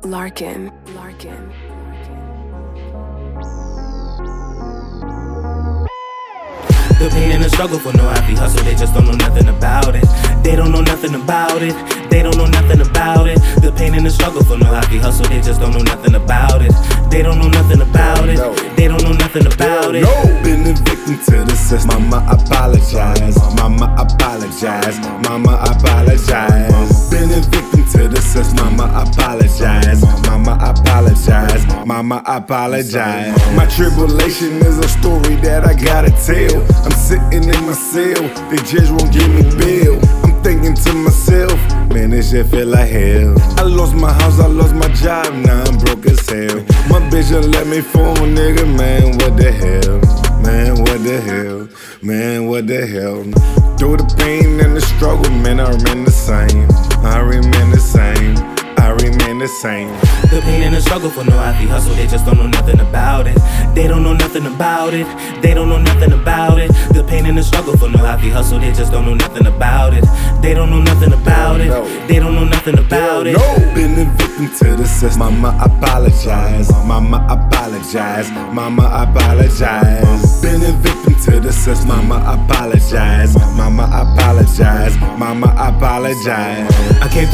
Larkin. The pain and the struggle for no happy hustle, they just don't know nothing about it. They don't know nothing about it. They don't know nothing about it. The pain and the struggle for no happy hustle, they just don't know nothing about it. They don't know nothing about it. They don't know nothing about it. Been a victim to the system. Mama, apologize. Mama, apologize. Mama, apologize. Been a victim to the system. Mama, apologize. Mama, apologize. Mama, apologize. My tribulation is a story that I gotta tell. I'm sitting in my cell, the judge won't give me bail. I'm thinking to myself, man, this shit feel like hell. I lost my house, I lost my job, now I'm broke as hell. My bitch done let me fall, nigga, man, what the hell? Man, what the hell? Man, what the hell? Through the pain and the struggle, man, I remain the same. I remain the same. I remain the same. The pain and the struggle for no happy hustle, they just don't know nothing about it. They don't know nothing about it. They don't know nothing about it. The pain and the struggle for no happy hustle, they just don't know nothing about it. They don't know nothing about it. They don't know nothing about it. Been a victim to the system. Mama, apologize. Mama, apologize. Mama, apologize. Been a victim to the system. Mama, apologize. Mama, apologize. Mama, apologize. I came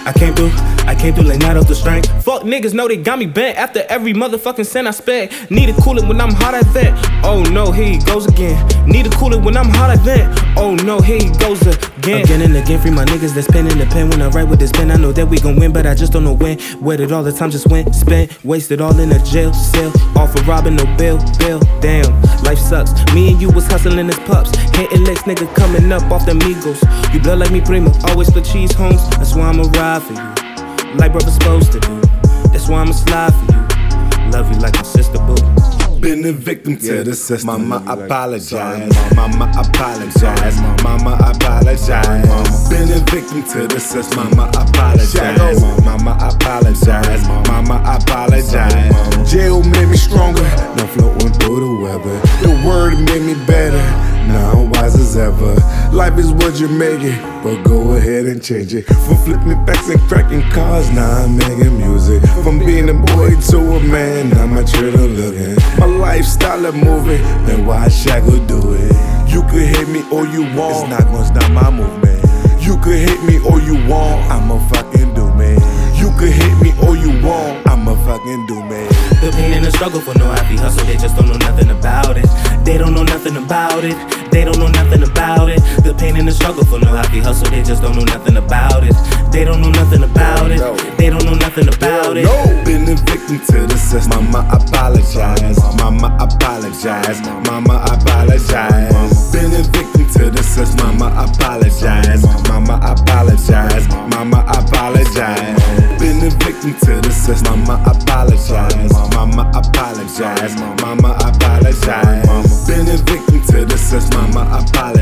through like night off the strength. Fuck niggas know they got me bent. After every motherfucking cent I spent. Need to cool it when I'm hot at vent. Oh no, here he goes again. Need to cool it when I'm hot at vent. Oh no, here he goes again. Again and again, free my niggas that's penning the pen. When I write with this pen, I know that we gon' win, but I just don't know when. Where did all the time just went? Spent, wasted all in a jail cell. All for robbing, no bail. Damn, life sucks. Me and you was hustling as pups. Hitting licks, nigga coming up off the Migos. You blood like me, primo. Always split cheese homes. That's why I'ma ride for you. Like brother's supposed to do. That's why I'ma slide for you. Love you like my sister, boo. Been a victim to the system. Mama, apologize. Mama, apologize. Mama, apologize. Been a victim to the system. Mama, apologize. Mama, apologize. Mama, apologize. Jail made me stronger. Now floating through the weather. The word made me better. Now I'm wise as ever. Life is what you make it, but go ahead and change it. From flipping backs and cracking cars, now I'm making music. From being a boy to a man, now my children looking. My lifestyle is moving, then why Shaq will do it? You could hate me all you want, it's not gonna stop my movement. You could hate me all you want, I'ma fucking do me. You could hate me all you want, I'ma fucking do me. The pain and the struggle for no happy hustle, they just don't know nothing about it. They don't know nothing about it. They don't know nothing about it. The pain and the struggle for no happy hustle, they just don't know nothing about it. They don't know nothing about it. They don't know nothing about it. Been a victim to the system. Mama, apologize. Mama, apologize. Mama, apologize. Been a victim to the system. Mama, apologize. Mama, apologize. Mama, apologize. Been a victim to the system. Mama, apologize. Mama, apologize. Mama, apologize. Been a victim to the system. Mama, apologize.